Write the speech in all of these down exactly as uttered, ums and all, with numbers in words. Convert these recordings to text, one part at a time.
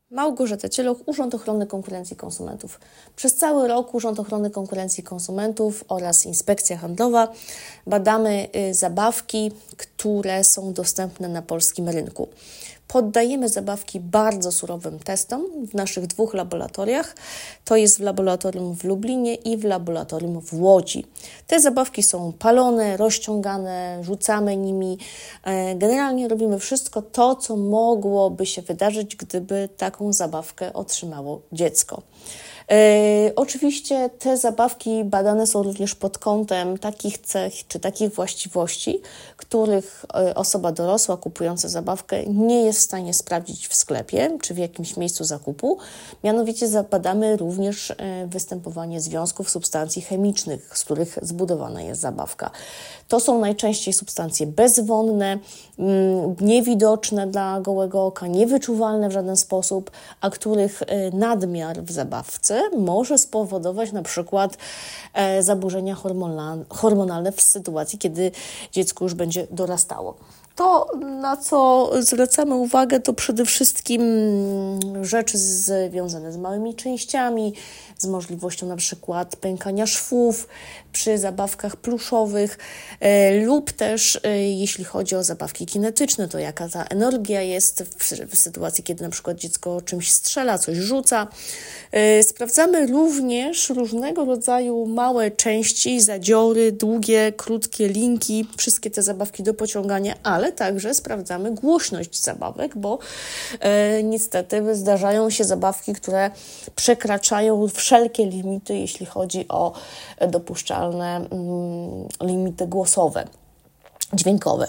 Małgorzata Cieluch, Urząd Ochrony Konkurencji i Konsumentów. Przez cały rok Urząd Ochrony Konkurencji i Konsumentów oraz Inspekcja Handlowa badamy zabawki, które są dostępne na polskim rynku. Poddajemy zabawki bardzo surowym testom w naszych dwóch laboratoriach. To jest w laboratorium w Lublinie i w laboratorium w Łodzi. Te zabawki są palone, rozciągane, rzucamy nimi. Generalnie robimy wszystko to, co mogłoby się wydarzyć, gdyby taką zabawkę otrzymało dziecko. E, oczywiście te zabawki badane są również pod kątem takich cech czy takich właściwości, których osoba dorosła kupująca zabawkę nie jest w stanie sprawdzić w sklepie czy w jakimś miejscu zakupu. Mianowicie zabadamy również występowanie związków substancji chemicznych, z których zbudowana jest zabawka. To są najczęściej substancje bezwonne, niewidoczne dla gołego oka, niewyczuwalne w żaden sposób, a których nadmiar w zabawce może spowodować na przykład zaburzenia hormonalne w sytuacji, kiedy dziecko już będzie dorastało. To, na co zwracamy uwagę, to przede wszystkim rzeczy związane z małymi częściami, z możliwością na przykład pękania szwów przy zabawkach pluszowych e, lub też e, jeśli chodzi o zabawki kinetyczne, to jaka ta energia jest w, w sytuacji, kiedy na przykład dziecko czymś strzela, coś rzuca. E, sprawdzamy również różnego rodzaju małe części, zadziory, długie, krótkie linki, wszystkie te zabawki do pociągania, ale także sprawdzamy głośność zabawek, bo e, niestety zdarzają się zabawki, które przekraczają wszelkie limity, jeśli chodzi o dopuszczalne mm, limity głosowe, dźwiękowe.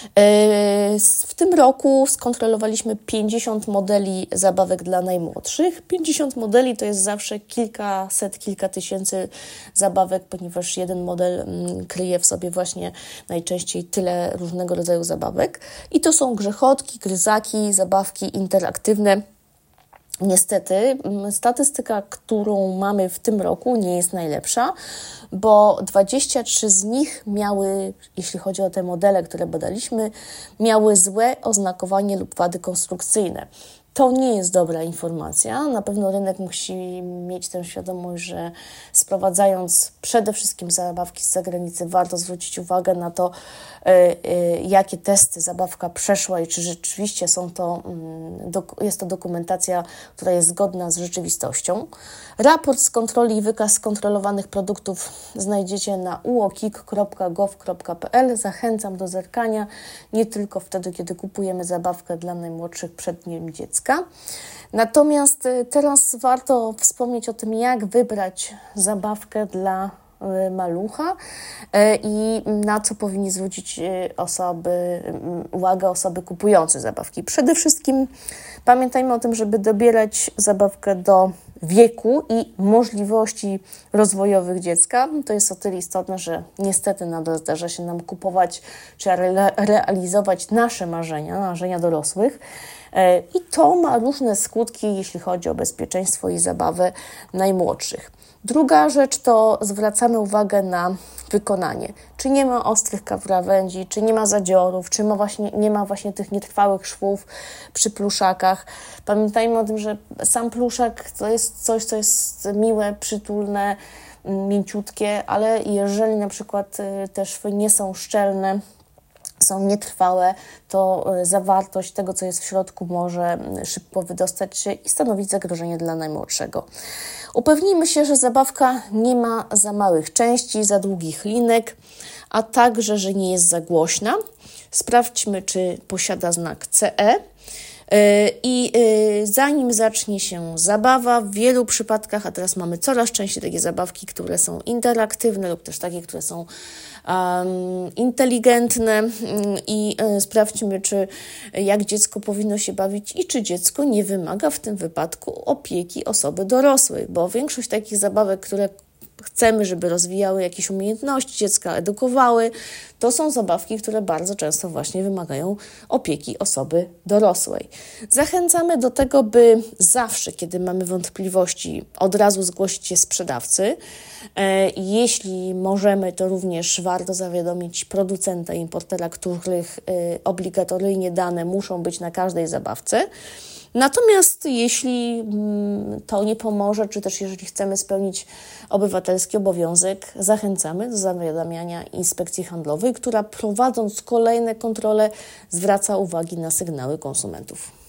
W tym roku skontrolowaliśmy pięćdziesiąt modeli zabawek dla najmłodszych. pięćdziesiąt modeli to jest zawsze kilkaset, kilka tysięcy zabawek, ponieważ jeden model kryje w sobie właśnie najczęściej tyle różnego rodzaju zabawek. I to są grzechotki, gryzaki, zabawki interaktywne. Niestety statystyka, którą mamy w tym roku, nie jest najlepsza, bo dwadzieścia trzy z nich miały, jeśli chodzi o te modele, które badaliśmy, miały złe oznakowanie lub wady konstrukcyjne. To nie jest dobra informacja. Na pewno rynek musi mieć tę świadomość, że sprowadzając przede wszystkim zabawki z zagranicy, warto zwrócić uwagę na to, jakie testy zabawka przeszła i czy rzeczywiście są to, jest to dokumentacja, która jest zgodna z rzeczywistością. Raport z kontroli i wykaz skontrolowanych produktów znajdziecie na u o k i k kropka gov kropka p l. Zachęcam do zerkania, nie tylko wtedy, kiedy kupujemy zabawkę dla najmłodszych przed dniem dziecka. Natomiast teraz warto wspomnieć o tym, jak wybrać zabawkę dla malucha i na co powinni zwrócić osoby, uwagę osoby kupujące zabawki. Przede wszystkim pamiętajmy o tym, żeby dobierać zabawkę do wieku i możliwości rozwojowych dziecka. To jest o tyle istotne, że niestety nadal zdarza się nam kupować czy re- realizować nasze marzenia, marzenia dorosłych. I to ma różne skutki, jeśli chodzi o bezpieczeństwo i zabawę najmłodszych. Druga rzecz to zwracamy uwagę na wykonanie. Czy nie ma ostrych krawędzi, czy nie ma zadziorów, czy ma właśnie, nie ma właśnie tych nietrwałych szwów przy pluszakach. Pamiętajmy o tym, że sam pluszak to jest coś, co jest miłe, przytulne, mięciutkie, ale jeżeli na przykład te szwy nie są szczelne, są nietrwałe, to zawartość tego, co jest w środku, może szybko wydostać się i stanowić zagrożenie dla najmłodszego. Upewnijmy się, że zabawka nie ma za małych części, za długich linek, a także, że nie jest za głośna. Sprawdźmy, czy posiada znak C E. I zanim zacznie się zabawa, w wielu przypadkach, a teraz mamy coraz częściej takie zabawki, które są interaktywne lub też takie, które są um, inteligentne i y, sprawdźmy, czy jak dziecko powinno się bawić i czy dziecko nie wymaga w tym wypadku opieki osoby dorosłej, bo większość takich zabawek, które chcemy, żeby rozwijały jakieś umiejętności dziecka, edukowały, to są zabawki, które bardzo często właśnie wymagają opieki osoby dorosłej. Zachęcamy do tego, by zawsze, kiedy mamy wątpliwości, od razu zgłosić je sprzedawcy. Jeśli możemy, to również warto zawiadomić producenta i importera, których obligatoryjnie dane muszą być na każdej zabawce. Natomiast jeśli to nie pomoże, czy też jeżeli chcemy spełnić obywatelski obowiązek, zachęcamy do zawiadamiania Inspekcji Handlowej, która prowadząc kolejne kontrole zwraca uwagi na sygnały konsumentów.